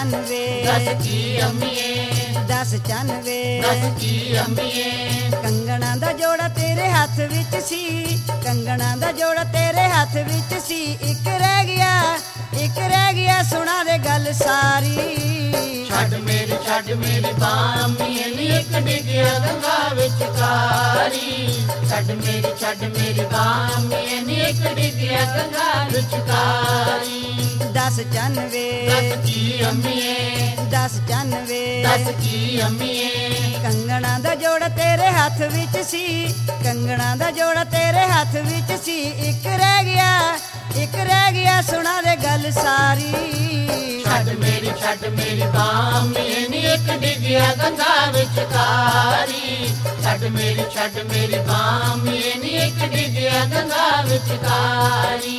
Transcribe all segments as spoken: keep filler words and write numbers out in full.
ਚੰਨ ਵੇ ਦੱਸ ਕੀ ਅੰਮੀਏ, ਦਸ ਚੰਨ ਵੇ ਦੱਸ ਕੀ ਅੰਮੀਏ। ਕੰਗਣਾ ਦਾ ਜੋੜਾ ਤੇਰੇ ਹੱਥ ਵਿੱਚ ਸੀ, ਕੰਗਣਾ ਦਾ ਜੋੜਾ ਤੇਰੇ ਹੱਥ ਵਿੱਚ ਸੀ। ਇੱਕ ਰਹਿ ਗਿਆ, ਇੱਕ ਰਹਿ ਗਿਆ, ਸੁਣਾ ਦੇ ਗੱਲ ਸਾਰੀ। ਛੱਡ ਮੇਰੀ ਛੱਡ ਮੇਰੀ ਬਾਂਹ ਅੰਮੀਏ ਨੀ, ਇੱਕ ਡਿੱਗਿਆ ਗੰਗਾ ਵਿਚਕਾਰੀ। ਛੱਡ ਮੇਰੀ ਛੱਡ ਮੇਰੀ ਬਾਂਹ ਅੰਮੀਏ ਨੀ, ਇੱਕ ਡਿੱਗਿਆ ਗੰਗਾ ਵਿਚਕਾਰੀ। ਦਸ ਚੰਨ ਵੇ ਦੱਸ ਕੀ ਅੰਮੀਏ, ਦਸ ਚੰਨ ਵੇ ਦੱਸ ਕੀ ਅੰਮੀਏ। ਕੰਗਣਾ ਦਾ ਜੋੜਾ ਤੇਰੇ ਹੱਥ ਵਿੱਚ ਸੀ, ਕੰਗਣਾ ਦਾ ਜੋੜਾ ਤੇਰੇ ਹੱਥ ਵਿੱਚ ਸੀ। ਇੱਕ ਰਹਿ ਗਿਆ, ਇੱਕ ਰਹਿ ਗਿਆ, ਸੁਣਾ ਦੇ ਗੱਲ ਸਾਰੀ। ਛੱਡ ਮੇਰੀ ਛੱਡ ਮੇਰੀ ਬਾਂਹ ਅੰਮੀਏ ਨੀ, ਇੱਕ ਡਿੱਗਿਆ ਗੰਗਾ ਵਿਚਕਾਰੀ। ਛੱਡ ਮੇਰੀ ਛੱਡ ਮੇਰੀ ਬਾਂਹ ਅੰਮੀਏ ਨੀ, ਇੱਕ ਡਿੱਗਿਆ ਗੰਗਾ ਵਿਚਕਾਰੀ।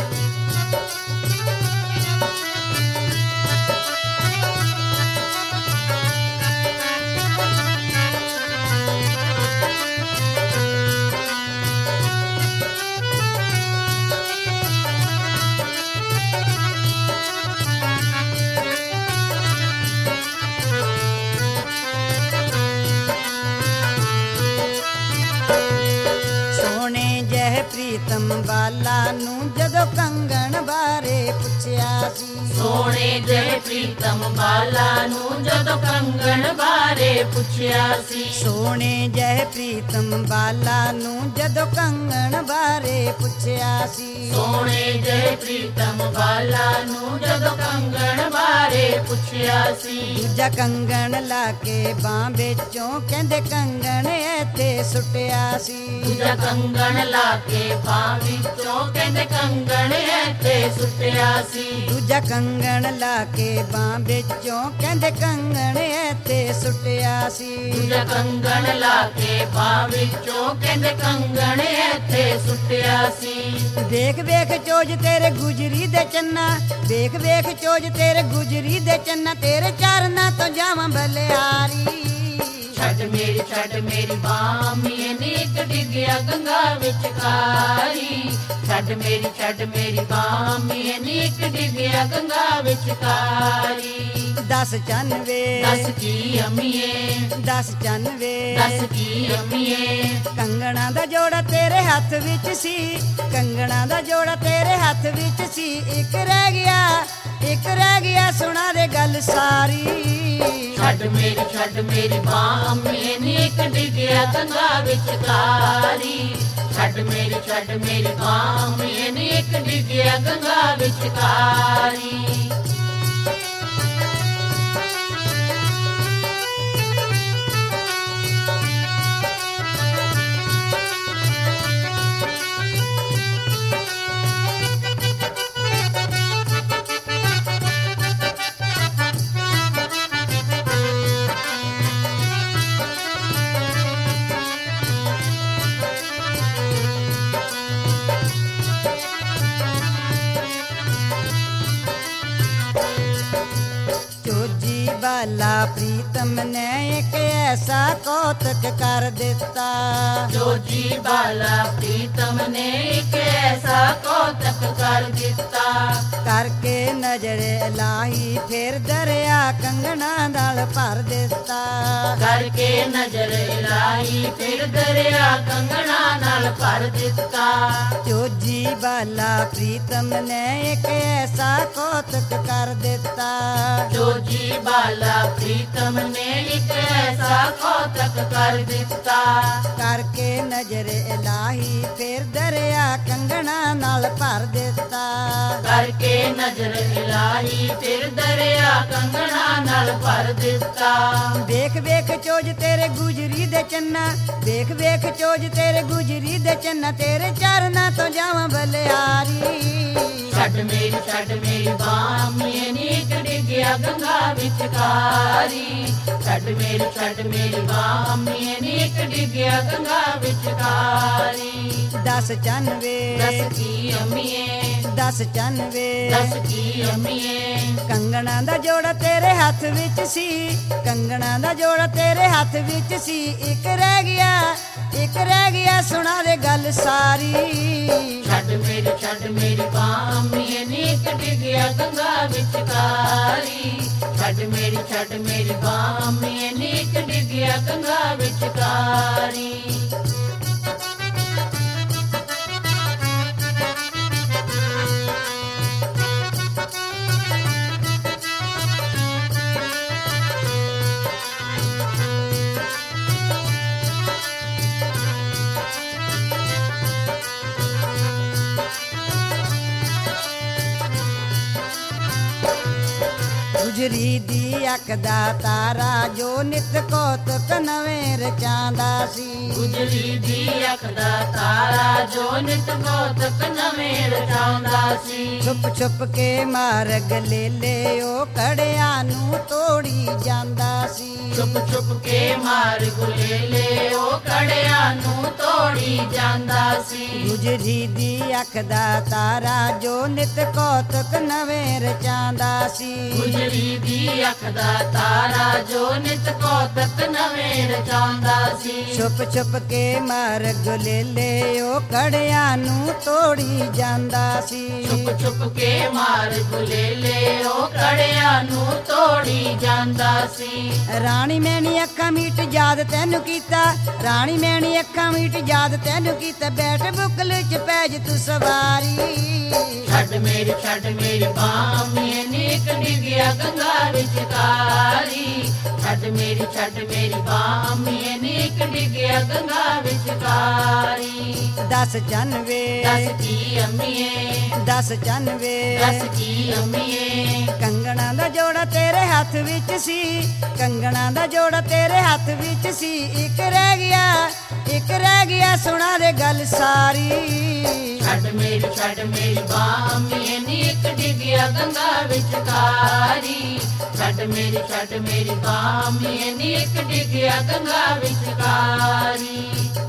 ਪ੍ਰੀਤਮ ਬਾਲਾ ਨੂੰ ਜਦੋਂ ਕੰਗਣ ਬਾਰੇ ਪੁੱਛਿਆ ਸੀ। ਸੋਹਣੇ ਜਿਹੇ ਪ੍ਰੀਤਮ ਬਾਲਾ ਨੂੰ ਜਦੋਂ ਕੰਗਣ ਬਾਰੇ ਪੁੱਛਿਆ ਸੀ। ਸੋਹਣੇ ਜਿਹੇ ਪ੍ਰੀਤਮ ਬਾਲਾ ਨੂੰ ਜਦੋਂ ਕੰਗਣ ਬਾਰੇ ਪੁੱਛਿਆ ਸੀ। ਸੋਹਣੇ ਜਿਹੇ ਪ੍ਰੀਤਮ ਬਾਲਾ ਨੂੰ ਜਦੋਂ ਕੰਗਣ ਬਾਰੇ ਪੁੱਛਿਆ ਸੀ। ਦੂਜਾ ਕੰਗਣ ਲਾ ਕੇ ਬਾਂਹ ਵਿੱਚੋਂ ਕਹਿੰਦੇ ਕੰਗਣ ਇੱਥੇ ਸੁੱਟਿਆ ਸੀ। ਦੂਜਾ ਕੰਗਣ ਲਾ ਕੇ ਬਾਂਹ ਵਿੱਚੋਂ ਕਹਿੰਦੇ ਕੰਗਣ ਇੱਥੇ ਸੁੱਟਿਆ ਸੀ। ਦੂਜਾ ਕੰਗਣ ਲਾ ਕੇ ਬਾਂਹ ਵਿੱਚੋਂ ਕਹਿੰਦੇ ਕੰਗਣ ਇੱਥੇ ਸੁੱਟਿਆ ਸੀ। ਦੂਜਾ ਕੰਗਣ ਲਾ ਕੇ ਬਾਂਹ ਵਿੱਚੋਂ ਕਹਿੰਦੇ ਕੰਗਣ ਇੱਥੇ ਸੁੱਟਿਆ ਸੀ। ਵੇਖ ਵੇਖ ਚੋਜ ਤੇਰੇ ਗੁਜਰੀ ਦੇ ਚੰਨਾ, ਵੇਖ ਵੇਖ ਚੋਜ ਤੇਰੇ ਗੁਜਰੀ ਦੇ ਚੰਨਾ, ਤੇਰੇ ਚਰਨਾਂ ਤੋਂ ਜਾਵਾਂ ਬਲਿਆਰੀ। ਛੱਡ ਮੇਰੀ ਛੱਡ ਮੇਰੀ ਬਾਂਹ ਅੰਮੀਏ ਨੀ, ਇੱਕ ਡਿੱਗਿਆ ਗੰਗਾ ਵਿਚਕਾਰੀ। ਛੱਡ ਮੇਰੀ ਛੱਡ ਮੇਰੀ ਬਾਂਹ ਅੰਮੀਏ ਨੀ, ਇੱਕ ਡਿੱਗਿਆ ਗੰਗਾ ਵਿਚਕਾਰੀ। ਦਸ ਚੰਨ ਵੇ ਦੱਸ ਕੀ ਅੰਮੀਏ, ਦਸ ਚੰਨ ਵੇ ਦੱਸ ਕੀ ਅੰਮੀਏ। ਕੰਗਣਾ ਦਾ ਜੋੜਾ ਤੇਰੇ ਹੱਥ ਵਿੱਚ ਸੀ, ਕੰਗਣਾ ਦਾ ਜੋੜਾ ਤੇਰੇ ਹੱਥ ਵਿੱਚ ਸੀ। ਇੱਕ ਰਹਿ ਗਿਆ, ਇੱਕ ਰਹਿ ਗਿਆ, ਸੁਣਾ ਦੇ ਗੱਲ ਸਾਰੀ। ਛੱਡ ਮੇਰੀ ਛੱਡ ਮੇਰੀ ਬਾਂਹ ਅੰਮੀਏ ਨੀ, ਇੱਕ ਡਿੱਗਿਆ ਗੰਗਾ ਵਿਚਕਾਰੀ। ਛੱਡ ਮੇਰੀ ਛੱਡ ਮੇਰੀ ਬਾਂਹ ਅੰਮੀਏ ਨੀ, ਇੱਕ ਡਿੱਗਿਆ ਗੰਗਾ ਵਿਚਕਾਰੀ। ਬਾਲਾ ਪ੍ਰੀਤਮ ਨੇ ਇੱਕ ਐਸਾ ਕੌਤਕ ਕਰ ਦਿੱਤਾ। ਜੋਜੀ ਬਾਲਾ ਪ੍ਰੀਤਮ ਨੇ ਇੱਕ ਐਸਾ ਕੌਤਕ ਕਰ ਦਿੱਤਾ। ਕਰਕੇ ਨਜ਼ਰ ਇਲਾਹੀ ਫਿਰ ਦਰਿਆ ਕੰਗਣਾ ਨਾਲ ਭਰ ਦਿੱਤਾ। ਕਰਕੇ ਨਜ਼ਰ ਇਲਾਹੀ ਫਿਰ ਦਰਿਆ ਕੰਗਣਾ ਨਾਲ ਭਰ ਦਿੱਤਾ। ਜੋਜੀ ਬਾਲਾ ਪ੍ਰੀਤਮ ਨੇ ਇੱਕ ਐਸਾ ਕੌਤਕ ਕਰ ਦਿੱਤਾ। ਜੋਜੀ ਬਾਲਾ ਪ੍ਰੀਤਮ ਨੇ ਇੱਕ ਐਸਾ ਕੌਤਕ ਕਰ ਦਿੱਤਾ। ਕਰਕੇ ਨਜ਼ਰ ਇਲਾਹੀ ਫਿਰ ਦਰਿਆ ਕੰਗਣਾ ਨਾਲ ਭਰ ਦਿੱਤਾ। ਕਰਕੇ ਨਜ਼ਰ ਇਲਾਹੀ ਫਿਰ ਦਰਿਆ ਕੰਗਣਾ ਨਾਲ ਭਰ ਦਿੱਤਾ। ਵੇਖ ਵੇਖ ਚੋਜ ਤੇਰੇ ਗੁਜਰੀ ਦੇ ਚੰਨਾ, ਵੇਖ ਵੇਖ ਚੋਜ ਤੇਰੇ ਗੁਜਰੀ ਦੇ ਚੰਨਾ, ਤੇਰੇ ਚਰਨਾਂ ਤੋਂ ਜਾਵਾਂ ਬਲਿਆਰੀ। ਛੱਡ ਮੇਰੀ ਛੱਡ ਮੇਰੀ ਬਾਂਹ ਅੰਮੀਏ ਨੀ, ਇੱਕ ਡਿੱਗਿਆ ਗੰਗਾ ਵਿਚਕਾਰੀ। ਛੱਡ ਮੇਰੀ ਛੱਡ ਮੇਰੀ ਬਾਂਹ ਅੰਮੀਏ ਨੀ, ਇੱਕ ਡਿੱਗਿਆ ਗੰਗਾ ਵਿਚਕਾਰੀ। ਦਸ ਚੰਨ ਵੇ ਦੱਸ ਕੀ ਅੰਮੀਏ, ਦਸ ਚੰਨ ਵੇ ਦੱਸ ਕੀ ਅੰਮੀਏ। ਕੰਗਣਾ ਦਾ ਜੋੜਾ ਤੇਰੇ ਹੱਥ ਵਿੱਚ ਸੀ, ਕੰਗਣਾ ਦਾ ਜੋੜਾ ਤੇਰੇ ਹੱਥ ਵਿੱਚ ਸੀ। ਇੱਕ ਰਹਿ ਗਿਆ, ਇੱਕ ਰਹਿ ਗਿਆ, ਸੁਣਾ ਦੇ ਗੱਲ ਸਾਰੀ। ਛੱਡ ਮੇਰੀ ਛੱਡ ਮੇਰੀ ਬਾਂਹ ਅੰਮੀਏ ਨੀ, ਇੱਕ ਡਿੱਗਿਆ ਗੰਗਾ ਵਿਚਕਾਰੀ। ਛੱਡ ਮੇਰੀ ਛੱਡ ਮੇਰੀ ਬਾਹ ਮੈਨੀ ਇੱਕ ਡਿੱਗਿਆ ਗੰਗਾ ਵਿਚਕਾਰੀ ਗੁਜਰੀ ਦੀ ਅੱਖ ਦਾ ਤਾਰਾ ਜੋ ਨਿਤ ਕੌਤਕ ਨਵੇਂ ਰਚਾਂਦਾ ਸੀ ਗੁਜਰੀ ਦੀ ਅੱਖ ਦਾ ਤਾਰਾ ਜੋ ਨਿਤ ਕੌਤਕ ਨਵੇਂ ਰਚਾਉਂਦਾ ਸੀ ਛੁਪ ਛੁਪ ਕੇ ਮਾਰਗ ਲੈ ਲੈ ਉਹ ਕੜਿਆਂ ਨੂੰ ਤੋੜੀ ਜਾਂਦਾ ਸੀ ਛੁਪ ਛੁਪ ਕੇ ਮਾਰਗ ਲੈ ਲੈ ਉਹ ਕੜਿਆਂ ਨੂੰ ਤੋੜੀ ਜਾਂਦਾ ਸੀ ਗੁਜਰੀ ਦੀ ਅੱਖ ਦਾ ਤਾਰਾ ਜੋ ਨਿਤ ਕੌਤਕ ਨਵੇਂ ਰਚਾਂਦਾ ਸੀ ਗੁਜਰੀ ਦੀ ਅੱਖ ਦਾ ਤਾਰਾ ਜੋ ਨਿਤ ਕੌਤਕ ਨਵੇਂ ਰਚਾਉਂਦਾ ਸੀ ਛੁਪ ਛੁਪ ਕੇ ਮਾਰਗ ਲੈ ਲੈ ਉਹ ਕੜਿਆਂ ਨੂੰ ਤੋੜੀ ਜਾਂਦਾ ਸੀ ਛੁਪ ਛੁਪ ਕੇ ਮਾਰਗ ਲੈ ਲੈ ਉਹ ਕੜਿਆਂ ਨੂੰ ਤੋੜੀ ਜਾਂਦਾ ਸੀ ਰਾਣੀ ਮੈਣੀ ਅੱਖਾਂ ਮੀਟ ਯਾਦ ਤੈਨੂੰ ਕੀਤਾ ਰਾਣੀ ਮੈਣੀ ਅੱਖਾਂ ਮੀਟ ਯਾਦ ਤੈਨੂੰ ਕੀਤਾ ਬੈਠ ਬੁਕਲ ਚ ਪੈਜ ਤੂੰ ਸਵਾਰੀ ਛੱਡ ਮੇਰੀ ਛੱਡ ਮੇਰੀ ਬਾਹ ਮੈਨੀ ਇੱਕ ਡਿੱਗਿਆ ਗੰਗਾ ਵਿਚਕਾਰੀ ਛੱਡ ਮੇਰੀ ਛੱਡ ਮੇਰੀ ਬਾਹ ਮੈਨੀ ਇੱਕ ਡਿੱਗਿਆ ਗੰਗਾ ਵਿਚਕਾਰੀ ਦਸ ਚੰਨਵੇ ਦੱਸ ਕੀ ਅੰਮੀਏ ਦਸ ਚੰਨਵੇ ਦੱਸ ਕੀ ਅੰਮੀਏ ਕੰਗਣਾ ਦਾ ਜੋੜਾ ਤੇਰੇ ਹੱਥ ਵਿੱਚ ਸੀ ਕੰਗਣਾ ਦਾ ਜੋੜਾ ਤੇਰੇ ਹੱਥ ਵਿੱਚ ਸੀ ਇੱਕ ਰਹਿ ਗਿਆ ਇੱਕ ਰਹਿ ਗਿਆ ਸੁਣਾ ਦੇ ਗੱਲ ਸਾਰੀ ਛੱਡ ਮੇਰੀ ਛੱਡ ਮੇਰੀ ਬਾਹ ਮੈਨੀ ਇੱਕ ਡਿੱਗਿਆ ਗੰਗਾ ਵਿਚਕਾਰੀ ਛੱਡ ਮੇਰੀ ਛੱਡ ਮੇਰੀ ਬਾਹ ਮੈਨੀ ਇੱਕ ਡਿੱਗਿਆ ਗੰਗਾ ਵਿਚਕਾਰੀ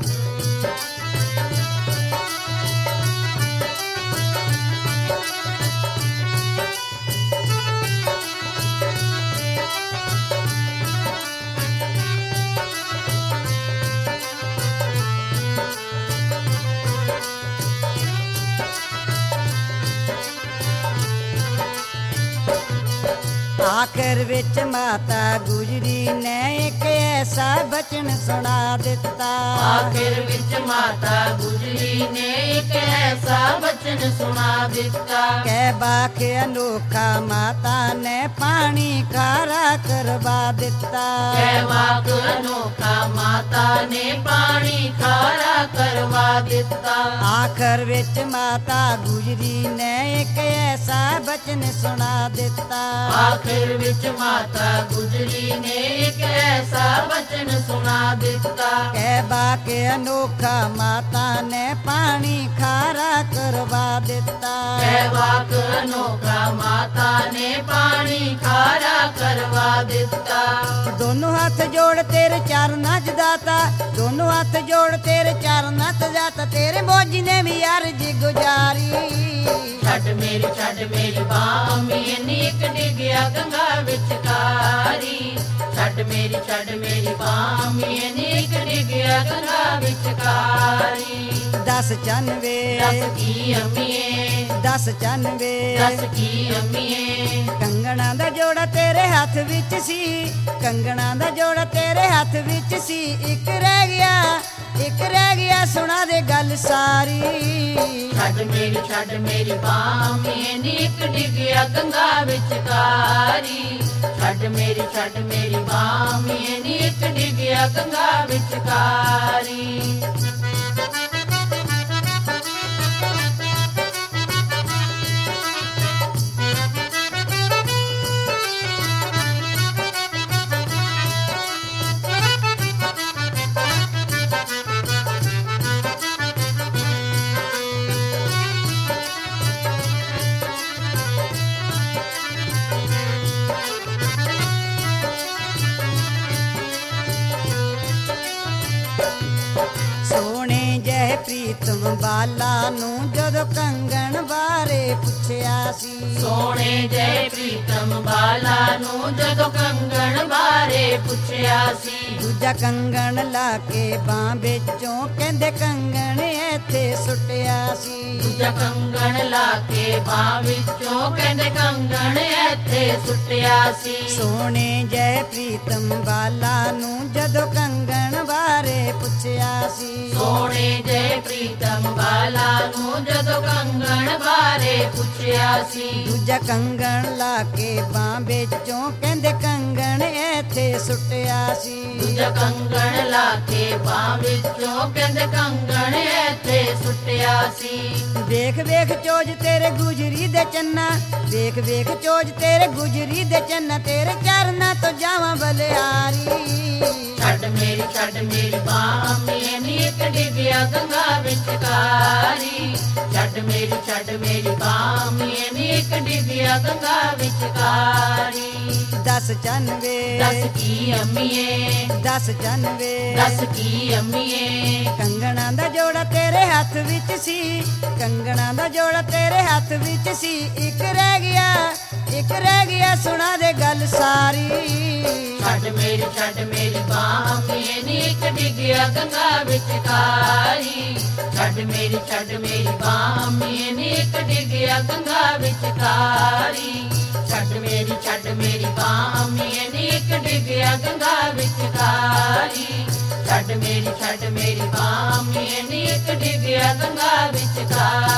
ਆਖਰ ਵਿੱਚ ਮਾਤਾ ਗੁਜਰੀ ਨੇ ਇੱਕ ਐਸਾ ਬਚਨ ਸੁਣਾ ਦਿੱਤਾ ਆਖਿਰ ਵਿੱਚ ਮਾਤਾ ਗੁਜਰੀ ਨੇ ਇੱਕ ਐਸਾ ਬਚਨ ਸੁਣਾ ਦਿੱਤਾ ਕਹਿ ਬਾਖ ਅਨੋਖਾ ਮਾਤਾ ਨੇ ਪਾਣੀ ਖਾਰਾ ਕਰਵਾ ਦਿੱਤਾ ਕਹਿ ਵਾਕ ਅਨੋਖਾ ਮਾਤਾ ਨੇ ਪਾਣੀ ਖਾਰਾ ਕਰਵਾ ਦਿੱਤਾ ਆਖਰ ਵਿੱਚ ਮਾਤਾ ਗੁਜਰੀ ਨੇ ਇੱਕ ਐਸਾ ਬਚਨ ਸੁਣਾ ਦਿੱਤਾ ਆਖਿਰ ਵਿੱਚ ਮਾਤਾ ਗੁਜਰੀ ਨੇ ਇੱਕ ਐਸਾ ਬਚਨ ਸੁਣਾ ਦਿੱਤਾ ਕਹਿ ਬਾਖ ਅਨੋਖਾ ਮਾਤਾ ਨੇ ਪਾਣੀ ਖਾਰਾ ਕਰਵਾ ਦਿੱਤਾ ਕਹਿ ਵਾਕ ਅਨੋਖਾ ਮਾਤਾ ਨੇ ਪਾਣੀ ਖਾਰਾ ਕਰਵਾ ਦਿੱਤਾ ਦੋਨੋਂ ਹੱਥ ਜੋੜ ਤੇਰੇ ਚਰਨਾਂ 'ਚ ਦਾਤਾ ਦੋਨੋਂ ਹੱਥ ਜੋੜ ਤੇਰੇ ਚਰਨਾਂ 'ਚ ਦਾਤਾ ਤੇਰੇ ਮੋਜੀ ਨੇ ਵੀ ਅਰਜ਼ ਗੁਜ਼ਾਰੀ ਛੱਡ ਮੇਰੀ ਛੱਡ ਮੇਰੀ ਬਾਹ ਮੈਨੀ ਇੱਕ ਡਿੱਗਿਆ ਗੰਗਾ ਵਿਚਕਾਰੀ ਛੱਡ ਮੇਰੀ ਛੱਡ ਮੇਰੀ ਬਾਹ ਮੈਨੀ ਇੱਕ ਡਿੱਗਿਆ ਗੰਗਾ ਵਿਚਕਾਰੀ ਦਸ ਚੰਨਵੇ ਦੱਸ ਕੀ ਅੰਮੀਏ ਦਸ ਚੰਨਵੇ ਦੱਸ ਕੀ ਅੰਮੀਏ ਕੰਗਣਾ ਦਾ ਜੋੜਾ ਤੇਰੇ ਹੱਥ ਵਿੱਚ ਸੀ ਕੰਗਣਾ ਦਾ ਜੋੜਾ ਤੇਰੇ ਹੱਥ ਵਿੱਚ ਸੀ ਇੱਕ ਰਹਿ ਗਿਆ ਇੱਕ ਰਹਿ ਗਿਆ ਸੁਣਾ ਦੇ ਗੱਲ ਸਾਰੀ ਛੱਡ ਮੇਰੀ ਛੱਡ ਮੇਰੀ ਬਾਹ ਮੈਨੀ ਇੱਕ ਡਿੱਗਿਆ ਗੰਗਾ ਵਿਚਕਾਰੀ ਛੱਡ ਮੇਰੀ ਛੱਡ ਮੇਰੀ ਬਾਹ ਮੈਨੀ ਇੱਕ ਡਿੱਗਿਆ ਗੰਗਾ ਵਿਚਕਾਰੀ ਪ੍ਰੀਤਮ ਬਾਲਾ ਨੂੰ ਜਦੋਂ ਕੰਗਣ ਬਾਰੇ ਪੁੱਛਿਆ ਸੀ ਸੋਹਣੇ ਜੈ ਪ੍ਰੀਤਮ ਬਾਲਾ ਨੂੰ ਜਦੋਂ ਕੰਗਣ ਬਾਰੇ ਪੁੱਛਿਆ ਸੀ ਦੂਜਾ ਕੰਗਣ ਲਾ ਕੇ ਬਾਹ ਵਿੱਚੋਂ ਕਹਿੰਦੇ ਕੰਗਣ ਇੱਥੇ ਸੁੱਟਿਆ ਸੀ। ਦੂਜਾ ਕੰਗਣ ਲਾ ਕੇ ਬਾਹ ਵਿੱਚੋਂ ਕਹਿੰਦੇ ਕੰਗਣ ਇੱਥੇ ਸੁੱਟਿਆ ਸੀ। ਸੋਹਣੇ ਜੈ ਪ੍ਰੀਤਮ ਵਾਲਾ ਨੂੰ ਜਦੋਂ ਕੰਗਣ ਬਾਰੇ ਪੁੱਛਿਆ ਸੀ। ਸੋਹਣੇ ਜੈ ਪ੍ਰੀਤਮ ਵਾਲਾ ਨੂੰ ਜਦੋਂ ਕੰਗਣ ਬਾਰੇ ਪੁੱਛਿਆ ਸੀ। ਦੂਜਾ ਕੰਗਣ ਲਾ ਕੇ ਬਾਹ ਵਿੱਚੋਂ ਕਹਿੰਦੇ ਕੰਗਣ ਇੱਥੇ ਸੁੱਟਿਆ ਸੀ। ਦੂਜਾ ਕੰਗਣ ਲਾ ਕੇ ਬਾਹ ਵਿੱਚੋਂ ਕਹਿੰਦੇ ਕੰਗਣ ਇੱਥੇ ਸੁੱਟਿਆ ਸੀ। ਵੇਖ ਵੇਖ ਚੋਜ ਤੇਰੇ ਗੁਜਰੀ ਦੇ ਚੰਨਾ, ਵੇਖ ਵੇਖ ਚੋਜ ਤੇਰੇ ਗੁਜਰੀ ਦੇ ਚੰਨਾ, ਤੇਰੇ ਚਰਨਾਂ ਤੋਂ ਜਾਵਾਂ ਬਲਿਆਰੀ। ਛੱਡ ਮੇਰੀ ਛੱਡ ਮੇਰੀ ਬਾਹ ਮੇਨੀ ਇੱਕ ਡਿੱਗਿਆ ਗੰਗਾ ਵਿਚਕਾਰੀ। ਛੱਡ ਮੇਰੀ ਛੱਡ ਮੇਰੀ ਬਾਹ ਮੇਨੀ ਇੱਕ ਡਿੱਗਿਆ ਗੰਗਾ ਵਿਚਕਾਰੀ। ਦਸ ਚੰਨ ਵੇ ਦੱਸ ਕੀ ਅੰਮੀਏ, ਦਸ ਚੰਨ ਵੇ ਦੱਸ ਕੀ ਅੰਮੀਏ। ਕੰਗਣਾ ਦਾ ਜੋੜਾ ਤੇਰੇ ਹੱਥ ਵਿੱਚ ਸੀ, ਕੰਗਣਾ ਦਾ ਜੋੜਾ ਤੇਰੇ ਹੱਥ ਵਿੱਚ ਸੀ। ਇੱਕ ਰਹਿ ਗਿਆ, ਇੱਕ ਰਹਿ ਗਿਆ, ਸੁਣਾ ਦੇ ਗੱਲ ਸਾਰੀ। ਛੱਡ ਮੇਰੀ ਛੱਡ ਮੇਰੀ ਬਾਹ ਮੇਨੀ ਇੱਕ ਡਿੱਗਿਆ ਗੰਗਾ ਵਿਚਕਾਰੀ। ਛੱਡ ਮੇਰੀ ਛੱਡ ਮੇਰੀ ਬਾਹ ਮੇਨੀ ਇੱਕ ਡਿੱਗਿਆ ਗੰਗਾ ਵਿਚਕਾਰੀ। ਛੱਡ ਮੇਰੀ ਛੱਡ ਮੇਰੀ ਬਾਹ ਮੇਨੀ ਇੱਕ ਡਿੱਗਿਆ ਗੰਗਾ ਵਿਚਕਾਰੀ। ਛੱਡ ਮੇਰੀ ਛੱਡ ਮੇਰੀ ਬਾਹ ਮੇਨੀ ਇੱਕ ਡਿੱਗਿਆ ਗੰਗਾ ਵਿਚਕਾਰੀ।